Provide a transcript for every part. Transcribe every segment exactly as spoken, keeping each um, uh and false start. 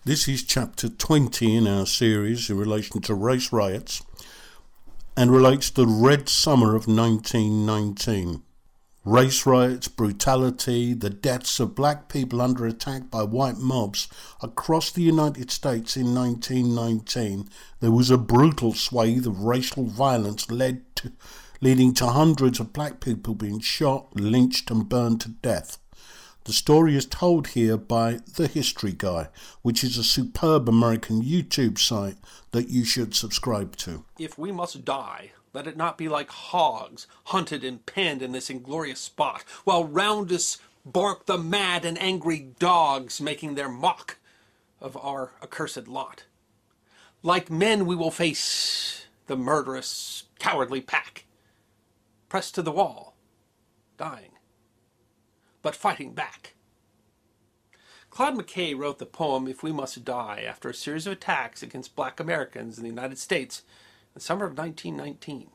This is chapter twenty in our series in relation to race riots and relates to the Red Summer of nineteen nineteen. Race riots, brutality, the deaths of black people under attack by white mobs across the United States in nineteen nineteen. There was a brutal swathe of racial violence led to, leading to hundreds of black people being shot, lynched and burned to death. The story is told here by The History Guy, which is a superb American YouTube site that you should subscribe to. If we must die, let it not be like hogs, hunted and penned in this inglorious spot, while round us bark the mad and angry dogs, making their mock of our accursed lot. Like men we will face the murderous, cowardly pack, pressed to the wall, dying, but fighting back. Claude McKay wrote the poem If We Must Die after a series of attacks against black Americans in the United States in the summer of nineteen nineteen.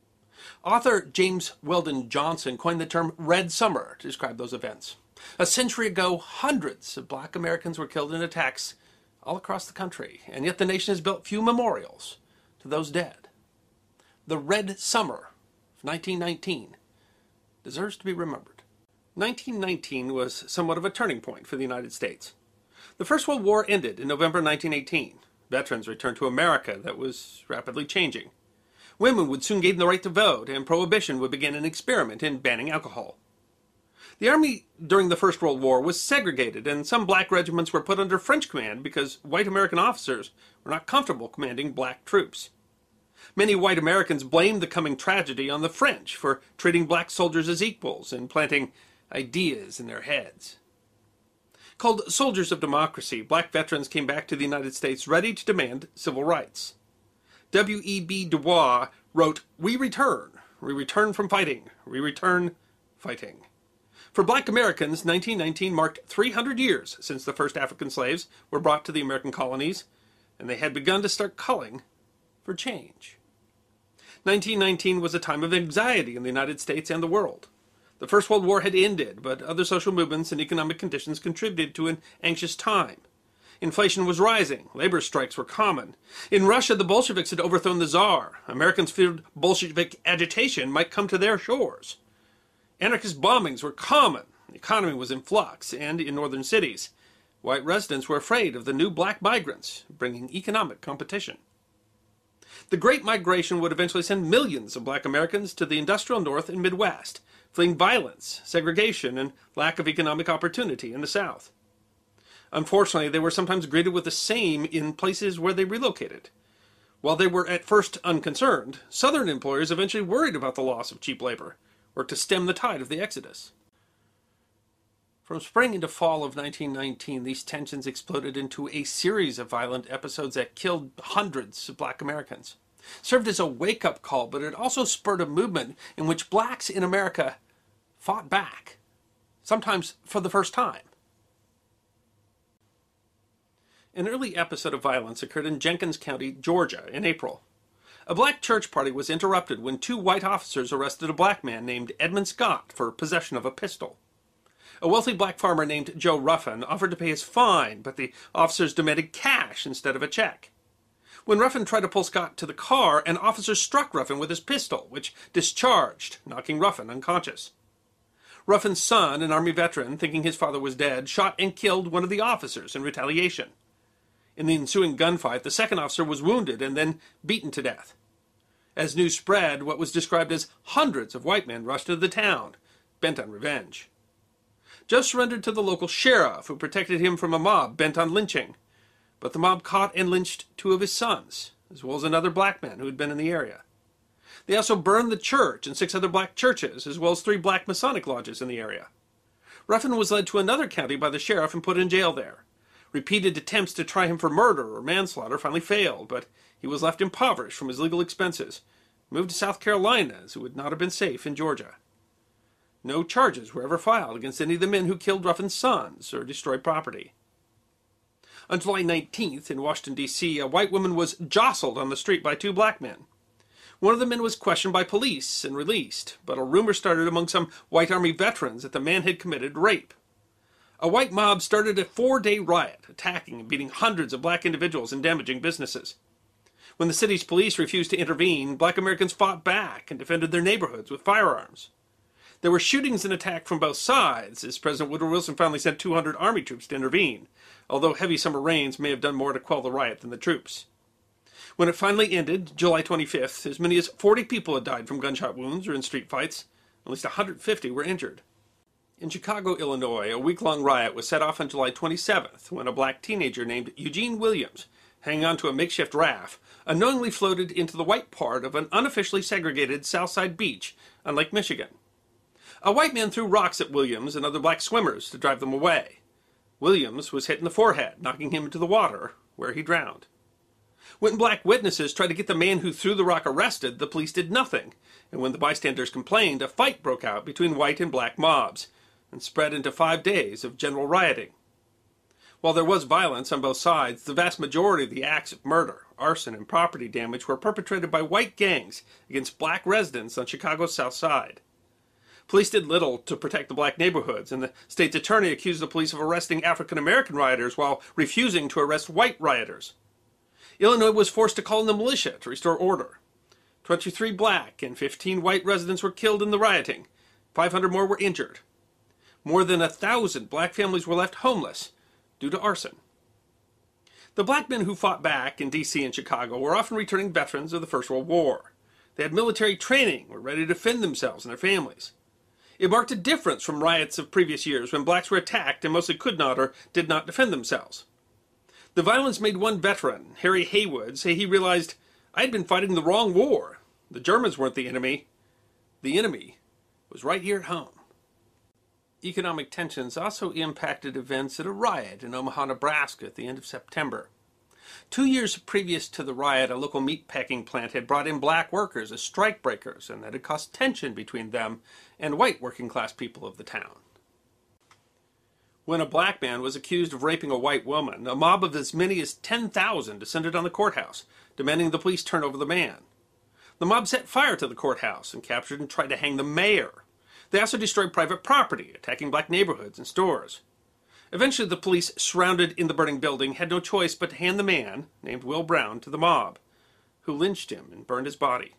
Author James Weldon Johnson coined the term Red Summer to describe those events. A century ago, hundreds of black Americans were killed in attacks all across the country, and yet the nation has built few memorials to those dead. The Red Summer of nineteen nineteen deserves to be remembered. nineteen nineteen was somewhat of a turning point for the United States. The First World War ended in November nineteen eighteen. Veterans returned to America that was rapidly changing. Women would soon gain the right to vote, and Prohibition would begin an experiment in banning alcohol. The Army during the First World War was segregated, and some black regiments were put under French command because white American officers were not comfortable commanding black troops. Many white Americans blamed the coming tragedy on the French for treating black soldiers as equals and planting ideas in their heads. Called soldiers of democracy, black veterans came back to the United States ready to demand civil rights. W E B Du Bois wrote, "We return. We return from fighting. We return fighting." For black Americans, nineteen nineteen marked three hundred years since the first African slaves were brought to the American colonies, and they had begun to start calling for change. nineteen nineteen was a time of anxiety in the United States and the world. The First World War had ended, but other social movements and economic conditions contributed to an anxious time. Inflation was rising. Labor strikes were common. In Russia, the Bolsheviks had overthrown the Tsar. Americans feared Bolshevik agitation might come to their shores. Anarchist bombings were common. The economy was in flux, and in northern cities, white residents were afraid of the new black migrants bringing economic competition. The Great Migration would eventually send millions of black Americans to the industrial North and Midwest, fleeing violence, segregation, and lack of economic opportunity in the South. Unfortunately, they were sometimes greeted with the same in places where they relocated. While they were at first unconcerned, Southern employers eventually worried about the loss of cheap labor, worked to stem the tide of the exodus. From spring into fall of nineteen nineteen, these tensions exploded into a series of violent episodes that killed hundreds of black Americans. Served as a wake-up call, but it also spurred a movement in which blacks in America fought back, sometimes for the first time. An early episode of violence occurred in Jenkins County, Georgia, in April. A black church party was interrupted when two white officers arrested a black man named Edmund Scott for possession of a pistol. A wealthy black farmer named Joe Ruffin offered to pay his fine, but the officers demanded cash instead of a check. When Ruffin tried to pull Scott to the car, an officer struck Ruffin with his pistol, which discharged, knocking Ruffin unconscious. Ruffin's son, an Army veteran, thinking his father was dead, shot and killed one of the officers in retaliation. In the ensuing gunfight, the second officer was wounded and then beaten to death. As news spread, what was described as hundreds of white men rushed into the town, bent on revenge. Joe surrendered to the local sheriff, who protected him from a mob bent on lynching. But the mob caught and lynched two of his sons, as well as another black man who had been in the area. They also burned the church and six other black churches, as well as three black Masonic lodges in the area. Ruffin was led to another county by the sheriff and put in jail there. Repeated attempts to try him for murder or manslaughter finally failed, but he was left impoverished from his legal expenses, moved to South Carolina, as it would not have been safe in Georgia. No charges were ever filed against any of the men who killed Ruffin's sons or destroyed property. On July nineteenth, in Washington, D C, a white woman was jostled on the street by two black men. One of the men was questioned by police and released, but a rumor started among some white Army veterans that the man had committed rape. A white mob started a four-day riot, attacking and beating hundreds of black individuals and damaging businesses. When the city's police refused to intervene, black Americans fought back and defended their neighborhoods with firearms. There were shootings and attacks from both sides, as President Woodrow Wilson finally sent two hundred Army troops to intervene, although heavy summer rains may have done more to quell the riot than the troops. When it finally ended, July twenty-fifth, as many as forty people had died from gunshot wounds or in street fights. At least one hundred fifty were injured. In Chicago, Illinois, a week-long riot was set off on July twenty-seventh when a black teenager named Eugene Williams, hanging onto a makeshift raft, unknowingly floated into the white part of an unofficially segregated Southside beach on Lake Michigan. A white man threw rocks at Williams and other black swimmers to drive them away. Williams was hit in the forehead, knocking him into the water, where he drowned. When black witnesses tried to get the man who threw the rock arrested, the police did nothing, and when the bystanders complained, a fight broke out between white and black mobs, and spread into five days of general rioting. While there was violence on both sides, the vast majority of the acts of murder, arson, and property damage were perpetrated by white gangs against black residents on Chicago's South Side. Police did little to protect the black neighborhoods, and the state's attorney accused the police of arresting African-American rioters while refusing to arrest white rioters. Illinois was forced to call in the militia to restore order. twenty-three black and fifteen white residents were killed in the rioting. five hundred more were injured. More than a thousand black families were left homeless due to arson. The black men who fought back in D C and Chicago were often returning veterans of the First World War. They had military training, were ready to defend themselves and their families. It marked a difference from riots of previous years when blacks were attacked and mostly could not or did not defend themselves. The violence made one veteran, Harry Haywood, say he realized, "I had been fighting the wrong war. The Germans weren't the enemy. The enemy was right here at home." Economic tensions also impacted events at a riot in Omaha, Nebraska at the end of September. Two years previous to the riot, a local meatpacking plant had brought in black workers as strikebreakers, and that had caused tension between them and white working-class people of the town. When a black man was accused of raping a white woman, a mob of as many as ten thousand descended on the courthouse, demanding the police turn over the man. The mob set fire to the courthouse and captured and tried to hang the mayor. They also destroyed private property, attacking black neighborhoods and stores. Eventually, the police, surrounded in the burning building, had no choice but to hand the man, named Will Brown, to the mob, who lynched him and burned his body.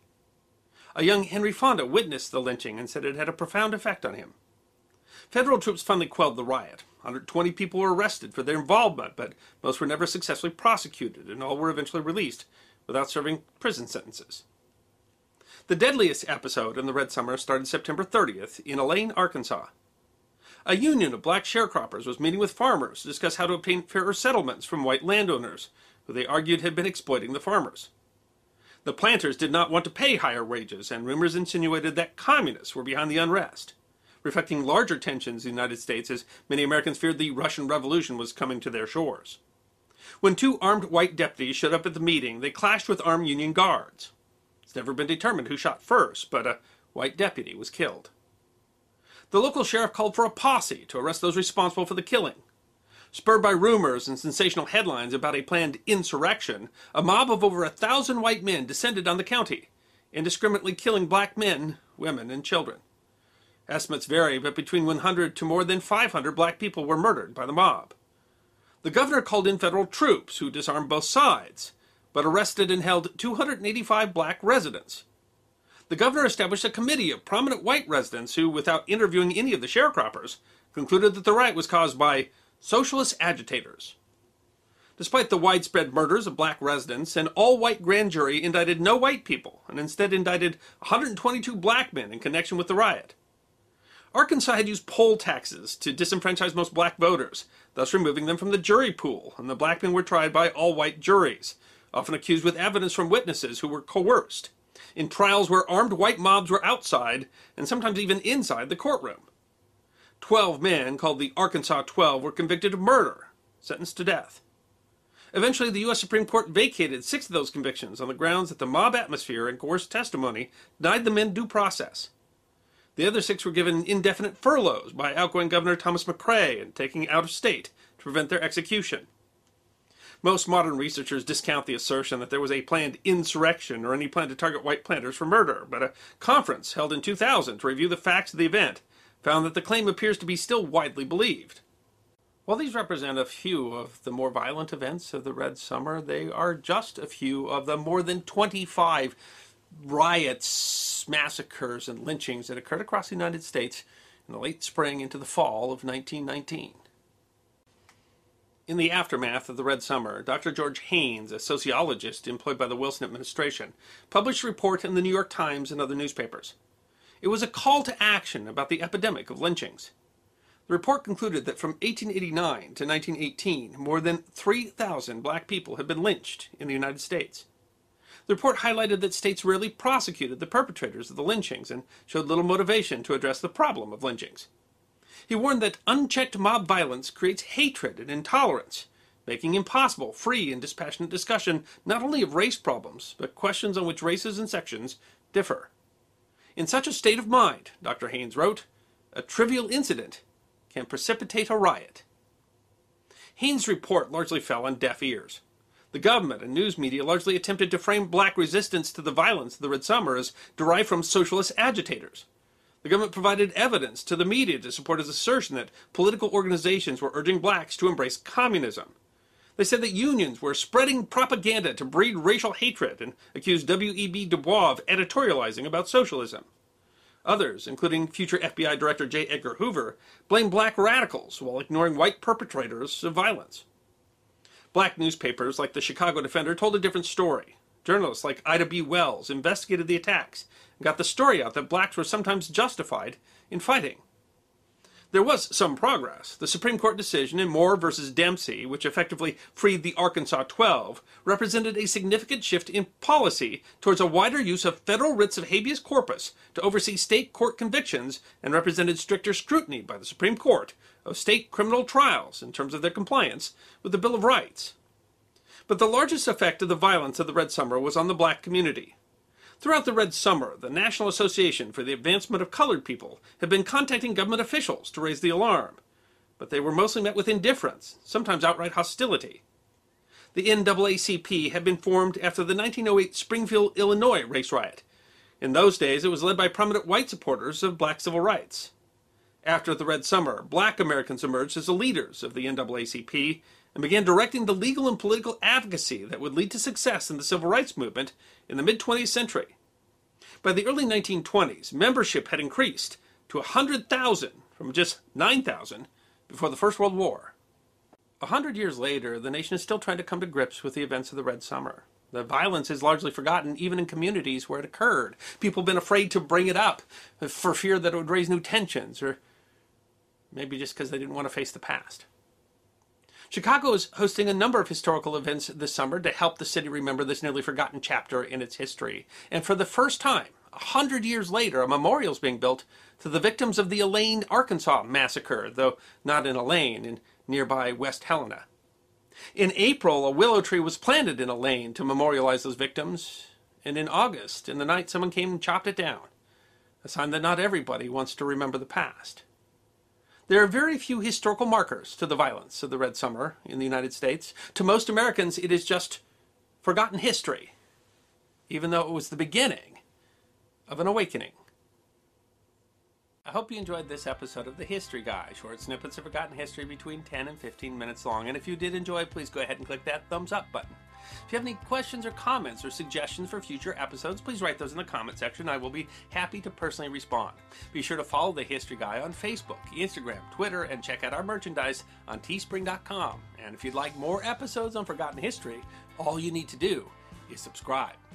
A young Henry Fonda witnessed the lynching and said it had a profound effect on him. Federal troops finally quelled the riot. one hundred twenty people were arrested for their involvement, but most were never successfully prosecuted, and all were eventually released without serving prison sentences. The deadliest episode in the Red Summer started September thirtieth in Elaine, Arkansas. A union of black sharecroppers was meeting with farmers to discuss how to obtain fairer settlements from white landowners, who they argued had been exploiting the farmers. The planters did not want to pay higher wages, and rumors insinuated that communists were behind the unrest, reflecting larger tensions in the United States as many Americans feared the Russian Revolution was coming to their shores. When two armed white deputies showed up at the meeting, they clashed with armed Union guards. It's never been determined who shot first, but a white deputy was killed. The local sheriff called for a posse to arrest those responsible for the killing. Spurred by rumors and sensational headlines about a planned insurrection, a mob of over a thousand white men descended on the county, indiscriminately killing black men, women, and children. Estimates vary, but between one hundred to more than five hundred black people were murdered by the mob. The governor called in federal troops who disarmed both sides, but arrested and held two hundred eighty-five black residents. The governor established a committee of prominent white residents who, without interviewing any of the sharecroppers, concluded that the riot was caused by socialist agitators. Despite the widespread murders of black residents, an all-white grand jury indicted no white people and instead indicted one hundred twenty-two black men in connection with the riot. Arkansas had used poll taxes to disenfranchise most black voters, thus removing them from the jury pool, and the black men were tried by all-white juries, often accused with evidence from witnesses who were coerced, in trials where armed white mobs were outside and sometimes even inside the courtroom. Twelve men, called the Arkansas Twelve, were convicted of murder, sentenced to death. Eventually, the U S Supreme Court vacated six of those convictions on the grounds that the mob atmosphere and coerced testimony denied the men due process. The other six were given indefinite furloughs by outgoing Governor Thomas McCrae and taken out of state to prevent their execution. Most modern researchers discount the assertion that there was a planned insurrection or any plan to target white planters for murder, but a conference held in two thousand to review the facts of the event found that the claim appears to be still widely believed. While these represent a few of the more violent events of the Red Summer, they are just a few of the more than twenty-five riots, massacres, and lynchings that occurred across the United States in the late spring into the fall of nineteen nineteen. In the aftermath of the Red Summer, Doctor George Haynes, a sociologist employed by the Wilson administration, published a report in the New York Times and other newspapers. It was a call to action about the epidemic of lynchings. The report concluded that from eighteen eighty-nine to nineteen eighteen, more than three thousand black people had been lynched in the United States. The report highlighted that states rarely prosecuted the perpetrators of the lynchings and showed little motivation to address the problem of lynchings. He warned that unchecked mob violence creates hatred and intolerance, making impossible free and dispassionate discussion not only of race problems, but questions on which races and sections differ. In such a state of mind, Doctor Haynes wrote, a trivial incident can precipitate a riot. Haynes' report largely fell on deaf ears. The government and news media largely attempted to frame black resistance to the violence of the Red Summer as derived from socialist agitators. The government provided evidence to the media to support his assertion that political organizations were urging blacks to embrace communism. They said that unions were spreading propaganda to breed racial hatred and accused W E B Du Bois of editorializing about socialism. Others, including future F B I Director J. Edgar Hoover, blamed black radicals while ignoring white perpetrators of violence. Black newspapers like the Chicago Defender told a different story. Journalists like Ida B. Wells investigated the attacks and got the story out that blacks were sometimes justified in fighting. There was some progress. The Supreme Court decision in Moore versus Dempsey, which effectively freed the Arkansas Twelve, represented a significant shift in policy towards a wider use of federal writs of habeas corpus to oversee state court convictions and represented stricter scrutiny by the Supreme Court of state criminal trials in terms of their compliance with the Bill of Rights. But the largest effect of the violence of the Red Summer was on the black community. Throughout the Red Summer, the National Association for the Advancement of Colored People had been contacting government officials to raise the alarm, but they were mostly met with indifference, sometimes outright hostility. The N double A C P had been formed after the nineteen oh eight Springfield, Illinois race riot. In those days, it was led by prominent white supporters of black civil rights. After the Red Summer, black Americans emerged as the leaders of the N double A C P and began directing the legal and political advocacy that would lead to success in the civil rights movement in the mid-twentieth century. By the early nineteen twenties, membership had increased to one hundred thousand from just nine thousand before the First World War. A hundred years later, the nation is still trying to come to grips with the events of the Red Summer. The violence is largely forgotten, even in communities where it occurred. People have been afraid to bring it up for fear that it would raise new tensions, or maybe just because they didn't want to face the past. Chicago is hosting a number of historical events this summer to help the city remember this nearly forgotten chapter in its history. And for the first time, a hundred years later, a memorial is being built to the victims of the Elaine, Arkansas massacre, though not in Elaine, in nearby West Helena. In April, a willow tree was planted in Elaine to memorialize those victims. And in August, in the night, someone came and chopped it down, a sign that not everybody wants to remember the past. There are very few historical markers to the violence of the Red Summer in the United States. To most Americans, it is just forgotten history, even though it was the beginning of an awakening. I hope you enjoyed this episode of The History Guy, short snippets of forgotten history between ten and fifteen minutes long. And if you did enjoy, please go ahead and click that thumbs up button. If you have any questions or comments or suggestions for future episodes, please write those in the comment section. I will be happy to personally respond. Be sure to follow The History Guy on Facebook, Instagram, Twitter, and check out our merchandise on teespring dot com. And if you'd like more episodes on forgotten history, all you need to do is subscribe.